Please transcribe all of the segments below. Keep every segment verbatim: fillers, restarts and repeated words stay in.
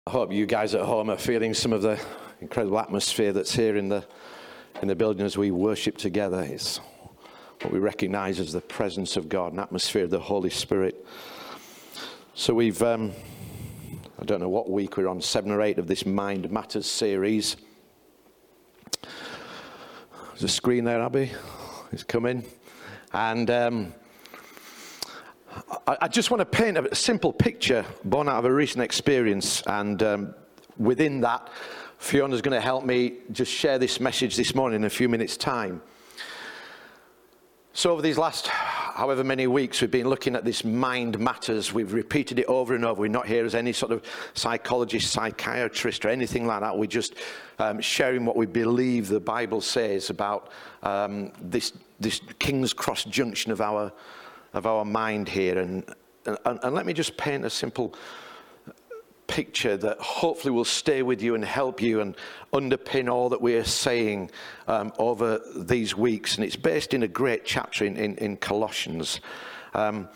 I hope you guys at home are feeling some of the incredible atmosphere that's here in the in the building as we worship together. It's what we recognize as the presence of God, an atmosphere of the Holy Spirit. So we've, um, I don't know what week we're on, seven or eight of this Mind Matters series. There's a screen there, Abby. It's coming. And um, I, I just want to paint a simple picture born out of a recent experience. And um, within that, Fiona's going to help me just share this message this morning in a few minutes' time. So over these last however many weeks, we've been looking at this Mind Matters. We've repeated it over and over. We're not here as any sort of psychologist, psychiatrist, or anything like that. We're just um, sharing what we believe the Bible says about um, this this King's Cross junction of our of our mind here. And, and and let me just paint a simple picture that hopefully will stay with you and help you and underpin all that we are saying um, over these weeks. And it's based in a great chapter in, in, in Colossians. Um,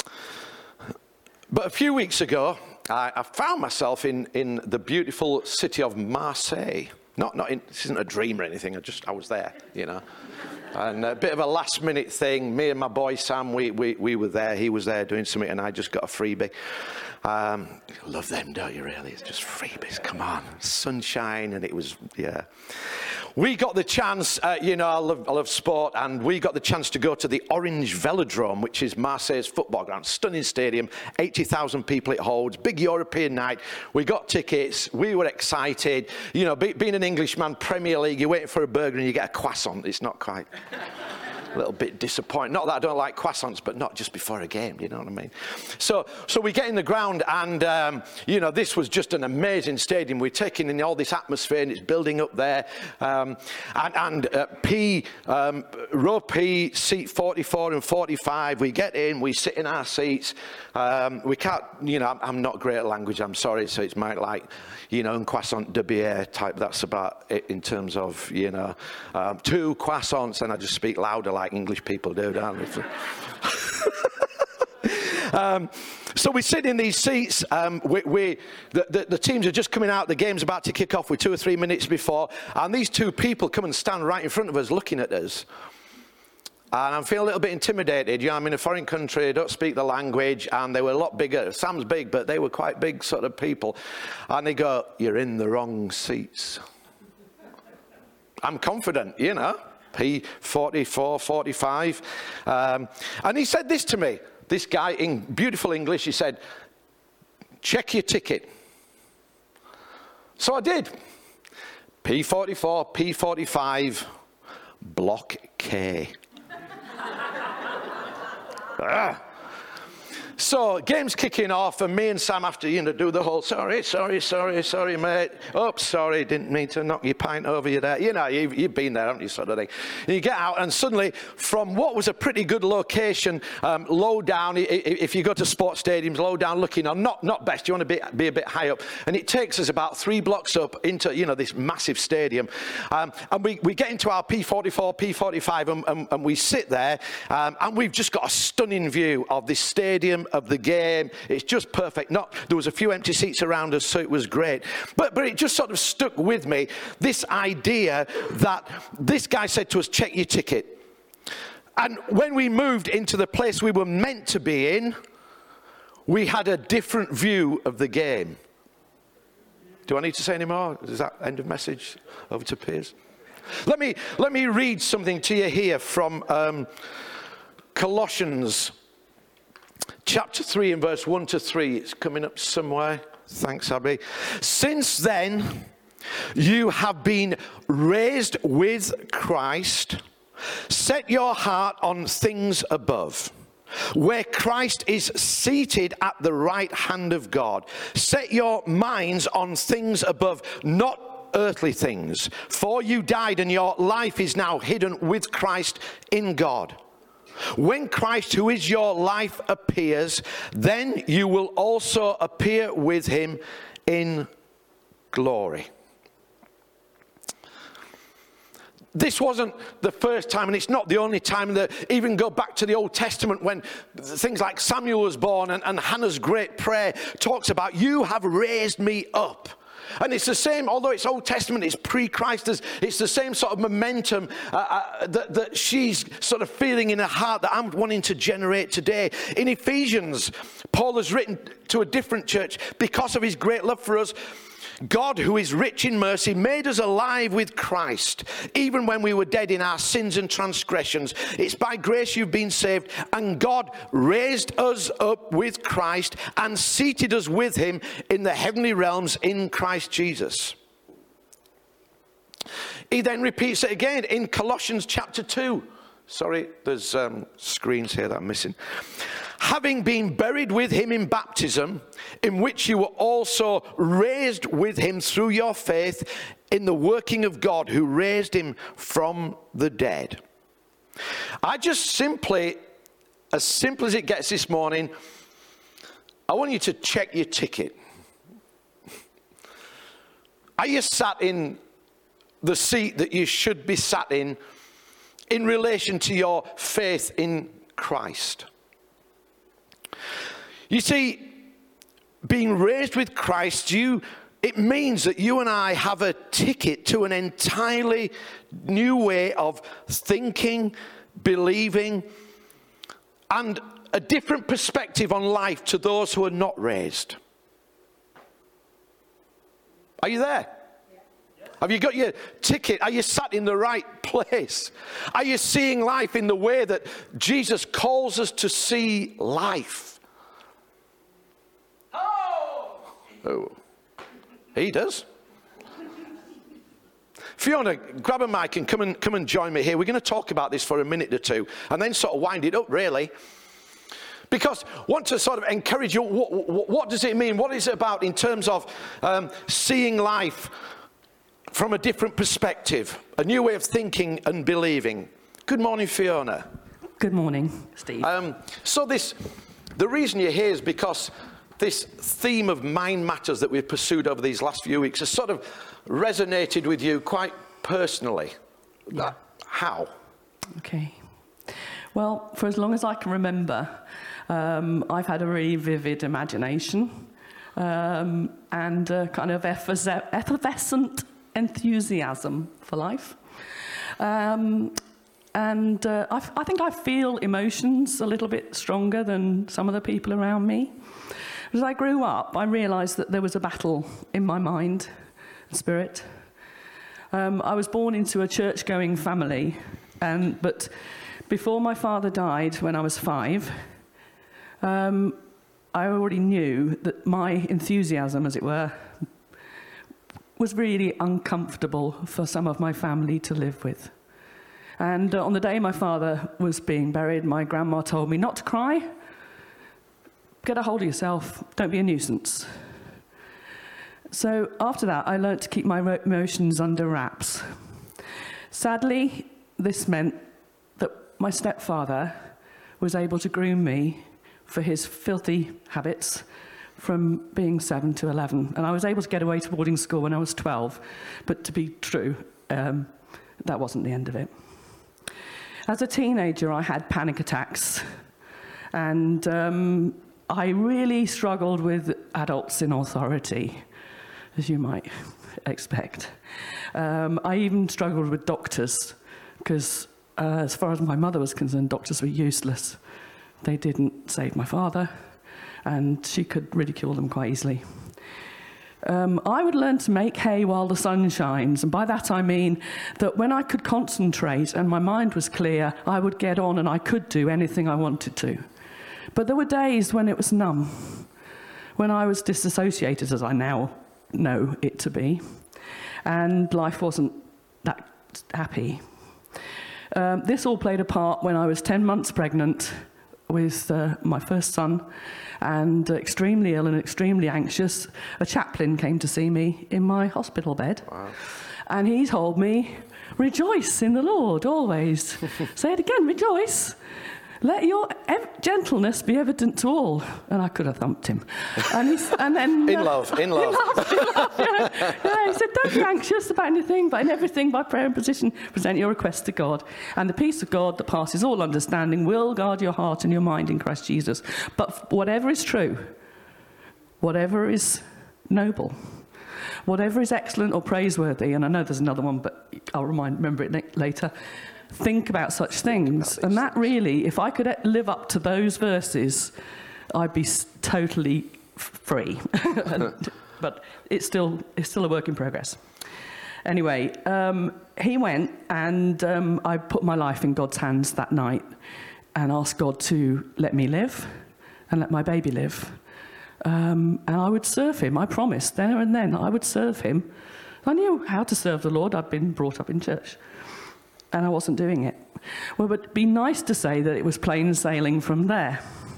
but a few weeks ago, I, I found myself in, in the beautiful city of Marseille. Not, not in, this isn't a dream or anything, I just, I was there, you know. And a bit of a last minute thing. Me and my boy Sam, we, we, we were there. He was there doing something and I just got a freebie. Um, love them, don't you really? It's just freebies, come on. Sunshine, and it was, yeah. We got the chance, uh, you know, I love, I love sport, and we got the chance to go to the Orange Velodrome, which is Marseille's football ground. Stunning stadium, eighty thousand people it holds, big European night. We got tickets, we were excited. You know, be, being an Englishman, Premier League, you're waiting for a burger and you get a croissant. It's not quite... a little bit disappointing. Not that I don't like croissants, but not just before a game, you know what I mean? So so we get in the ground and, um, you know, this was just an amazing stadium. We're taking in all this atmosphere and it's building up there. Um, and and uh, P, um, row P, seat forty-four and forty-five, we get in, we sit in our seats. Um, we can't, you know, I'm, I'm not great at language, I'm sorry, so it's might like, you know, un croissant de bière type, that's about it in terms of, you know, um, two croissants, and I just speak louder like English people do, don't they? um, so we sit in these seats, um, we, we, the, the, the teams are just coming out, the game's about to kick off with two or three minutes before, and these two people come and stand right in front of us looking at us. And I'm feeling a little bit intimidated. You know, I'm in a foreign country, I don't speak the language, and they were a lot bigger. Sam's big, but they were quite big sort of people. And they go, "You're in the wrong seats." I'm confident, you know, P forty-four, forty-five. Um, and he said this to me, this guy in beautiful English, he said, "Check your ticket." So I did. P forty-four, P forty-five, block K. Ah. So game's kicking off, and me and Sam have to, you know, do the whole sorry, sorry, sorry, sorry, mate. Oops, sorry, didn't mean to knock your pint over you there. You know, you've, you've been there, haven't you, sort of thing. And you get out, and suddenly, from what was a pretty good location, um, low down, if you go to sports stadiums, low down looking on, not not best, you want to be, be a bit high up. And it takes us about three blocks up into, you know, this massive stadium. Um, and we, we get into our P forty-four, P forty-five, and, and, and we sit there, um, and we've just got a stunning view of this stadium, of the game. It's just perfect. Not there was a few empty seats around us, so it was great. But but it just sort of stuck with me, this idea that this guy said to us, "Check your ticket." And when we moved into the place we were meant to be in, we had a different view of the game. Do I need to say any more? Is that end of message? Over to Piers. Let me let me read something to you here from um, Colossians chapter three and verse one to three. It's coming up somewhere. Thanks, Abby. "Since then, you have been raised with Christ. Set your heart on things above, where Christ is seated at the right hand of God. Set your minds on things above, not earthly things. For you died, and your life is now hidden with Christ in God. When Christ, who is your life, appears, then you will also appear with him in glory." this wasn't the first time, and it's not the only time. That even go back to the Old Testament when things like Samuel was born, and, and Hannah's great prayer talks about, you have raised me up. And it's the same, although it's Old Testament, it's pre-Christ, it's the same sort of momentum uh, uh, that, that she's sort of feeling in her heart that I'm wanting to generate today. In Ephesians, Paul has written to a different church, because of his great love for us, God, who is rich in mercy, made us alive with Christ, even when we were dead in our sins and transgressions. It's by grace you've been saved, and God raised us up with Christ and seated us with him in the heavenly realms in Christ Jesus. He then repeats it again in Colossians chapter two. Sorry, there's um, screens here that I'm missing. Having been buried with him in baptism, in which you were also raised with him through your faith in the working of God who raised him from the dead. I just simply, as simple as it gets this morning, I want you to check your ticket. Are you sat in the seat that you should be sat in, in relation to your faith in Christ? You see, being raised with Christ, you, it means that you and I have a ticket to an entirely new way of thinking, believing, and a different perspective on life to those who are not raised. Are you there? Have you got your ticket? Are you sat in the right place? Are you seeing life in the way that Jesus calls us to see life? Oh, he does. Fiona, grab a mic and come and come and join me here. We're going to talk about this for a minute or two and then sort of wind it up, really. Because I want to sort of encourage you, what, what, what does it mean? What is it about in terms of um, seeing life from a different perspective, a new way of thinking and believing? Good morning, Fiona. Good morning, Steve. Um, so this, the reason you're here is because this theme of mind matters that we've pursued over these last few weeks has sort of resonated with you quite personally. Yeah. How? Okay. Well, for as long as I can remember, um, I've had a really vivid imagination um, and a kind of effervescent enthusiasm for life. Um, and uh, I, I think I feel emotions a little bit stronger than some of the people around me. As I grew up, I realised that there was a battle in my mind and spirit. Um, I was born into a church-going family, and but before my father died when I was five, um, I already knew that my enthusiasm, as it were, was really uncomfortable for some of my family to live with. And uh, on the day my father was being buried, my grandma told me not to cry. Get a hold of yourself, don't be a nuisance. So after that, I learnt to keep my emotions under wraps. Sadly, this meant that my stepfather was able to groom me for his filthy habits from being seven to eleven. And I was able to get away to boarding school when I was twelve. But to be true, um, that wasn't the end of it. As a teenager, I had panic attacks. And um, I really struggled with adults in authority, as you might expect. Um, I even struggled with doctors, because uh, as far as my mother was concerned, doctors were useless. They didn't save my father, and she could ridicule them quite easily. Um, I would learn to make hay while the sun shines, and by that I mean that when I could concentrate and my mind was clear, I would get on and I could do anything I wanted to. But there were days when it was numb, when I was disassociated, as I now know it to be, and life wasn't that happy. Um, this all played a part when I was ten months pregnant with uh, my first son, and uh, extremely ill and extremely anxious. A chaplain came to see me in my hospital bed. Wow. And he told me, rejoice in the Lord always. Say it again, rejoice. let your ev- gentleness be evident to all. And I could have thumped him. And, he's, and then... In uh, love, in love. In love, in love yeah. Yeah, he said, don't be anxious about anything, but in everything by prayer and petition, present your requests to God. And the peace of God that passes all understanding will guard your heart and your mind in Christ Jesus. But whatever is true, whatever is noble, whatever is excellent or praiseworthy, and I know there's another one, but I'll remind, remember it later, think about such things. And that really, if I could live up to those verses, I'd be totally free. But it's still, it's still a work in progress. Anyway, um, he went, and um, I put my life in God's hands that night and asked God to let me live and let my baby live. Um, and I would serve him. I promised there and then I would serve him. I knew how to serve the Lord. I'd been brought up in church. And I wasn't doing it. Well, it would be nice to say that it was plain sailing from there.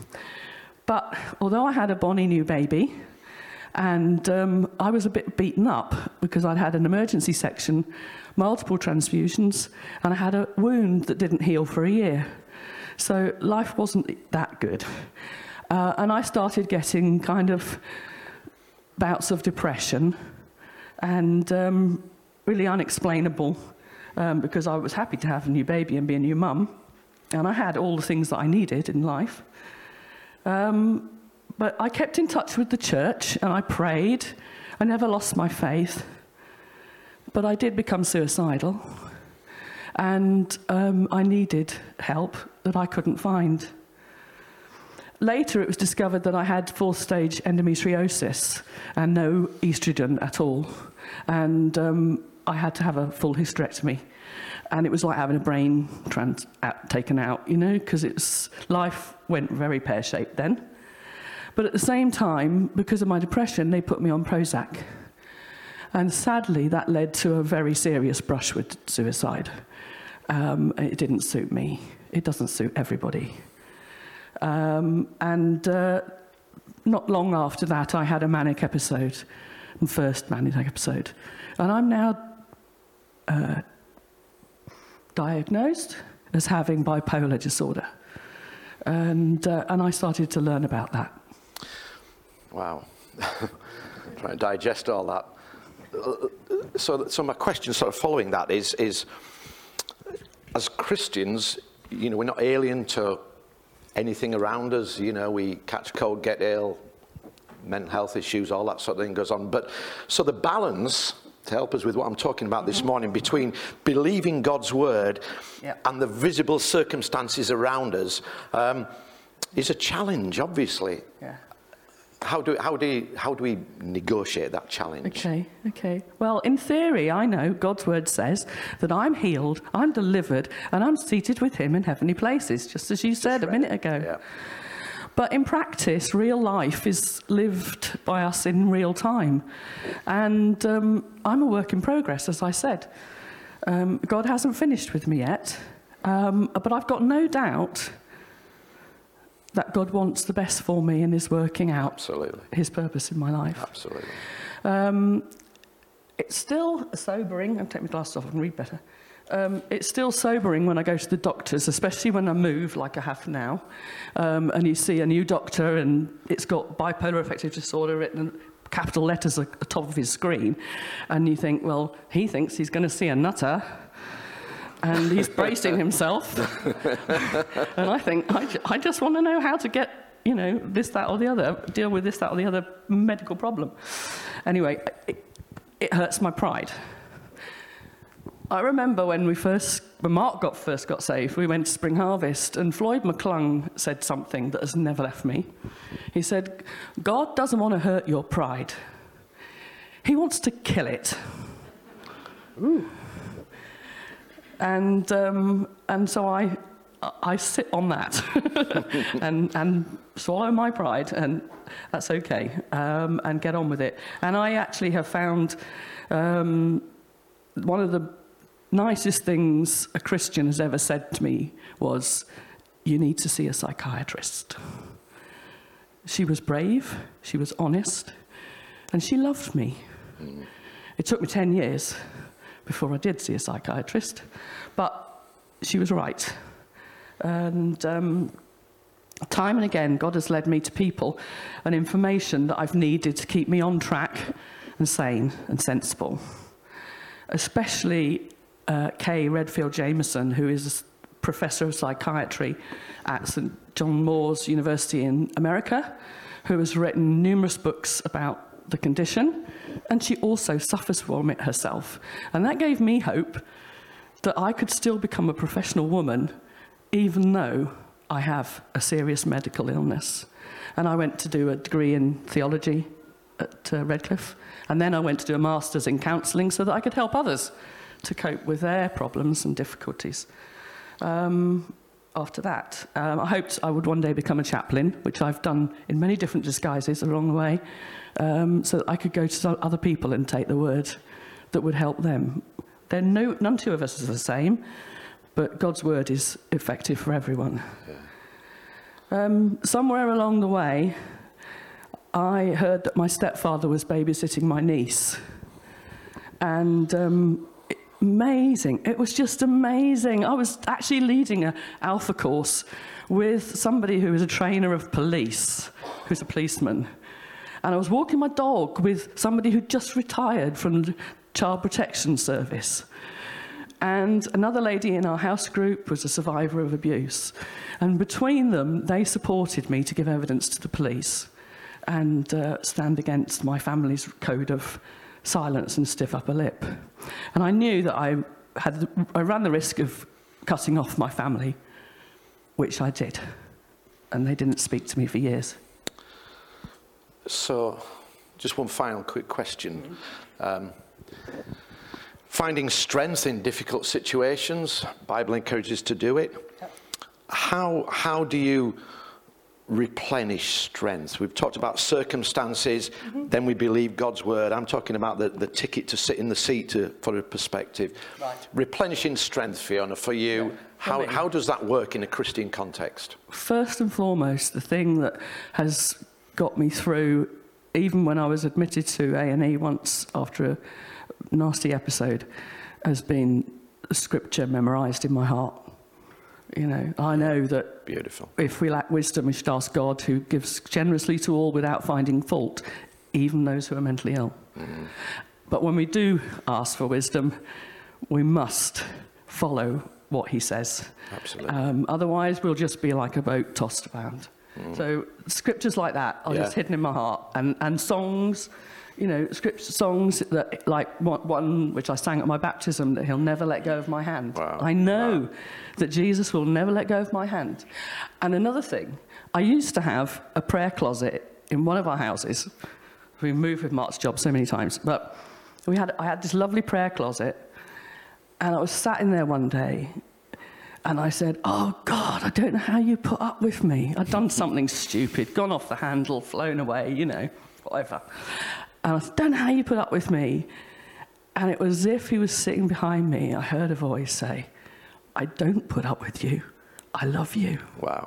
But although I had a bonny new baby, and um, I was a bit beaten up because I'd had an emergency section, multiple transfusions, and I had a wound that didn't heal for a year. So life wasn't that good. Uh, and I started getting kind of bouts of depression and um, really unexplainable um, because I was happy to have a new baby and be a new mum. And I had all the things that I needed in life. Um, but I kept in touch with the church and I prayed. I never lost my faith. But I did become suicidal. And um, I needed help that I couldn't find. Later, it was discovered that I had fourth-stage endometriosis and no estrogen at all. And um, I had to have a full hysterectomy. And it was like having a brain trans- out, taken out, you know, because it's life went very pear-shaped then. But at the same time, because of my depression, they put me on Prozac. And sadly, that led to a very serious brush with suicide. Um, it didn't suit me. It doesn't suit everybody. Um, and uh, not long after that, I had a manic episode, the first manic episode. And I'm now uh, diagnosed as having bipolar disorder. And, uh, and I started to learn about that. Wow. Trying to digest all that. So, so my question sort of following that is, is, as Christians, you know, we're not alien to anything around us. You know, we catch cold, get ill, mental health issues, all that sort of thing goes on. But so the balance, to help us with what I'm talking about this morning, between believing God's word yeah. and the visible circumstances around us um, is a challenge, obviously. Yeah. How do, how, do you, how do we negotiate that challenge? Okay, okay. Well, in theory, I know God's word says that I'm healed, I'm delivered, and I'm seated with him in heavenly places, just as you said a minute ago. Yeah. But in practice, real life is lived by us in real time. And um, I'm a work in progress, as I said. Um, God hasn't finished with me yet, um, but I've got no doubt that God wants the best for me and is working out Absolutely. his purpose in my life. Absolutely. Um, it's still sobering. I'll take my glasses off and read better. Um, it's still sobering when I go to the doctors, especially when I move like I have now, um, and you see a new doctor and it's got bipolar affective disorder written in capital letters at the top of his screen, and you think, well, he thinks he's going to see a nutter, and he's bracing himself. And I think, I, j- I just want to know how to get, you know, this, that, or the other, deal with this, that, or the other medical problem. Anyway, it, it hurts my pride. I remember when we first, when Mark got first got saved, we went to Spring Harvest, and Floyd McClung said something that has never left me. He said, God doesn't want to hurt your pride. He wants to kill it. Ooh. And um, and so I I sit on that and and swallow my pride, and that's okay, um, and get on with it. And I actually have found um, one of the nicest things a Christian has ever said to me was, "You need to see a psychiatrist." She was brave, she was honest, and she loved me. Mm. It took me ten years before I did see a psychiatrist, but she was right. And um, time and again, God has led me to people and information that I've needed to keep me on track and sane and sensible. Especially uh, Kay Redfield Jameson, who is a professor of psychiatry at Saint John Moores University in America, who has written numerous books about the condition, and she also suffers from it herself. And that gave me hope that I could still become a professional woman, even though I have a serious medical illness. And I went to do a degree in theology at uh, Redcliffe, and then I went to do a master's in counselling so that I could help others to cope with their problems and difficulties. Um, after that, um, I hoped I would one day become a chaplain, which I've done in many different disguises along the way, um, so that I could go to some other people and take the word that would help them. They're no, none two of us are the same, but God's word is effective for everyone. Yeah. Um, somewhere along the way, I heard that my stepfather was babysitting my niece. And um, amazing. It was just amazing. I was actually leading an alpha course with somebody who was a trainer of police, who's a policeman. And I was walking my dog with somebody who just retired from the Child Protection Service. And another lady in our house group was a survivor of abuse. And between them, they supported me to give evidence to the police and uh, stand against my family's code of silence and stiff upper lip. And I knew that I had I ran the risk of cutting off my family, which I did. And they didn't speak to me for years. So, just one final quick question. Um, finding strength in difficult situations, the Bible encourages to do it. How, how do you replenish strength? We've talked about circumstances, mm-hmm. then we believe God's word. I'm talking about the, the ticket to sit in the seat to, for a perspective. Right. Replenishing strength, Fiona, for you, yeah. how, how does that work in a Christian context? First and foremost, the thing that has got me through, even when I was admitted to A and E once after a nasty episode, has been scripture memorized in my heart. You know, I know that Beautiful. If we lack wisdom, we should ask God, who gives generously to all without finding fault, even those who are mentally ill. Mm-hmm. But when we do ask for wisdom, we must follow what he says. Absolutely. Um, otherwise, we'll just be like a boat tossed around. Mm. So scriptures like that are yeah. just hidden in my heart. And, and songs, you know, scripture songs that, like one which I sang at my baptism, that he'll never let go of my hand. Wow. I know wow. that Jesus will never let go of my hand. And another thing, I used to have a prayer closet in one of our houses. We moved with Mark's job so many times, but we had I had this lovely prayer closet, and I was sat in there one day, and I said, "Oh God, I don't know how you put up with me. I'd done something stupid, gone off the handle, flown away, you know, whatever." And I don't know how you put up with me. And it was as if he was sitting behind me. I heard a voice say, "I don't put up with you. I love you." Wow.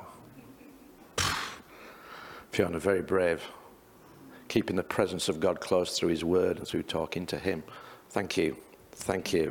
Fiona, very brave. Keeping the presence of God close through his word and through talking to him. Thank you. Thank you.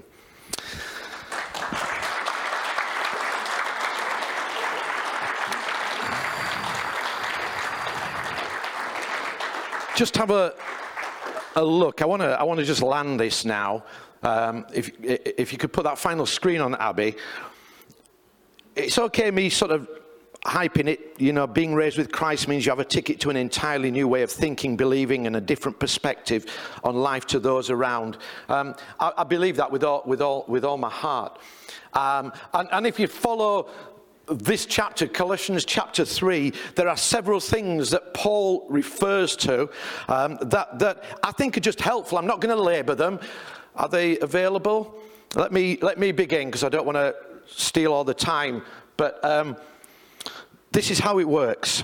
Just have a a look. I want to I want to just land this now. Um, if if you could put that final screen on, Abby. It's okay me sort of hyping it. You know, being raised with Christ means you have a ticket to an entirely new way of thinking, believing, and a different perspective on life to those around. Um, I, I believe that with all with all with all my heart. Um, and, and if you follow this chapter, Colossians chapter three, there are several things that Paul refers to um, that, that I think are just helpful. I'm not going to labour them. Are they available? Let me, let me begin, because I don't want to steal all the time. But um, this is how it works.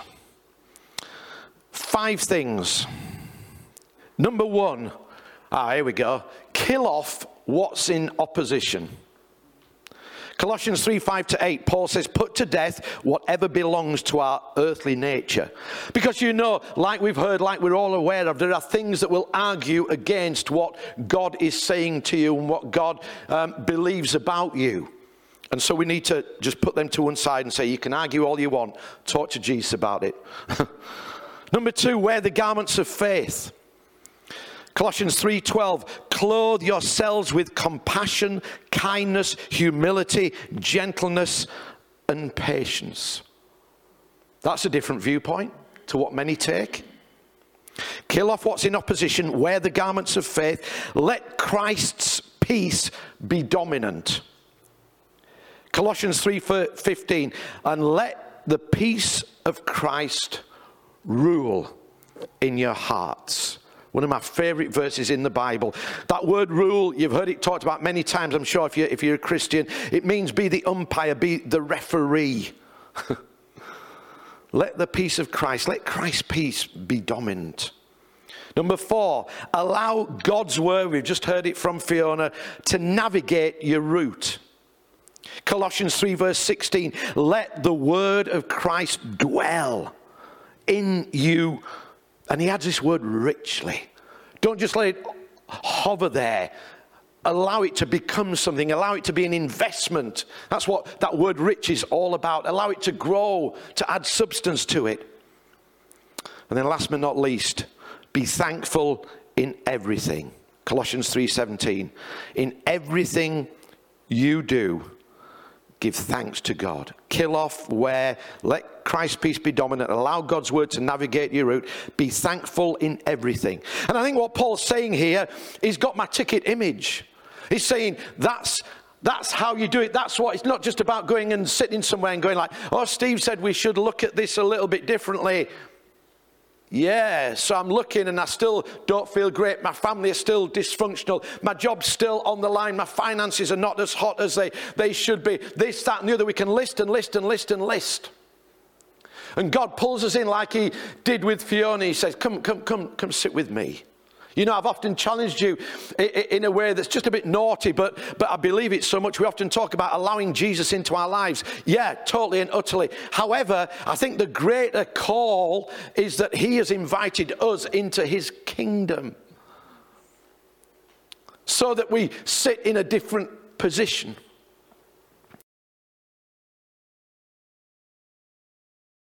Five things. Number one, ah, here we go. Kill off what's in opposition. Colossians three, five to eight, Paul says, put to death whatever belongs to our earthly nature. Because you know, like we've heard, like we're all aware of, there are things that will argue against what God is saying to you and what God um, believes about you. And so we need to just put them to one side and say, you can argue all you want. Talk to Jesus about it. Number two, wear the garments of faith. Colossians three twelve, clothe yourselves with compassion, kindness, humility, gentleness, and patience. That's a different viewpoint to what many take. Kill off what's in opposition, wear the garments of faith, let Christ's peace be dominant. Colossians three fifteen, and let the peace of Christ rule in your hearts. One of my favorite verses in the Bible. That word rule, you've heard it talked about many times, I'm sure, if you're, if you're a Christian. It means be the umpire, be the referee. Let the peace of Christ, let Christ's peace be dominant. Number four, allow God's word, we've just heard it from Fiona, to navigate your route. Colossians three verse sixteen, let the word of Christ dwell in you. And he adds this word richly. Don't just let it hover there. Allow it to become something. Allow it to be an investment. That's what that word rich is all about. Allow it to grow, to add substance to it. And then last but not least, be thankful in everything. Colossians three seventeen. In everything you do, give thanks to God. Kill off, wear, let Christ's peace be dominant. Allow God's word to navigate your route. Be thankful in everything. And I think what Paul's saying here, he's got my ticket image. He's saying that's that's how you do it. That's what, it's not just about going and sitting somewhere and going like, oh, Steve said we should look at this a little bit differently. Yeah, so I'm looking and I still don't feel great. My family is still dysfunctional. My job's still on the line. My finances are not as hot as they, they should be. This, that, and the other. We can list and list and list and list. And God pulls us in like he did with Fiona. He says, come, come, come, come sit with me. You know, I've often challenged you in a way that's just a bit naughty, but, but I believe it so much. We often talk about allowing Jesus into our lives. Yeah, totally and utterly. However, I think the greater call is that he has invited us into his kingdom so that we sit in a different position.